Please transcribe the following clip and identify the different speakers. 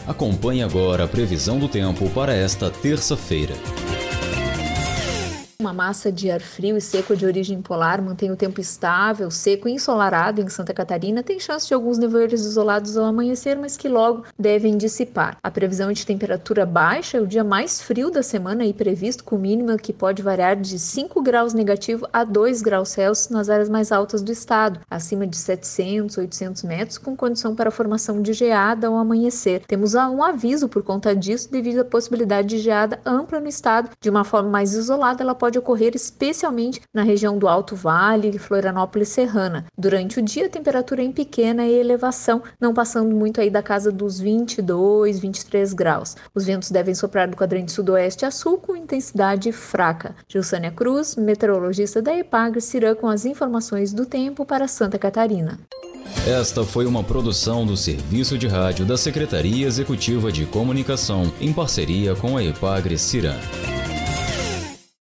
Speaker 1: Acompanhe agora a previsão do tempo para esta terça-feira.
Speaker 2: Uma massa de ar frio e seco de origem polar mantém o tempo estável, seco e ensolarado em Santa Catarina. Tem chance de alguns nevoeiros isolados ao amanhecer, mas que logo devem dissipar. A previsão é de temperatura baixa, o dia mais frio da semana aí previsto, com mínima que pode variar de 5 graus negativo a 2 graus Celsius nas áreas mais altas do estado, acima de 700, 800 metros, com condição para a formação de geada ao amanhecer. Temos um aviso por conta disso, devido à possibilidade de geada ampla no estado. De uma forma mais isolada, ela pode ocorrer especialmente na região do Alto Vale e Florianópolis Serrana. Durante o dia, a temperatura é em pequena elevação, não passando muito aí da casa dos 22, 23 graus. Os ventos devem soprar do quadrante sudoeste a sul com intensidade fraca. Gilsânia Cruz, meteorologista da EPAGRE, Cirã, com as informações do tempo para Santa Catarina.
Speaker 1: Esta foi uma produção do Serviço de Rádio da Secretaria Executiva de Comunicação, em parceria com a EPAGRE Cirã.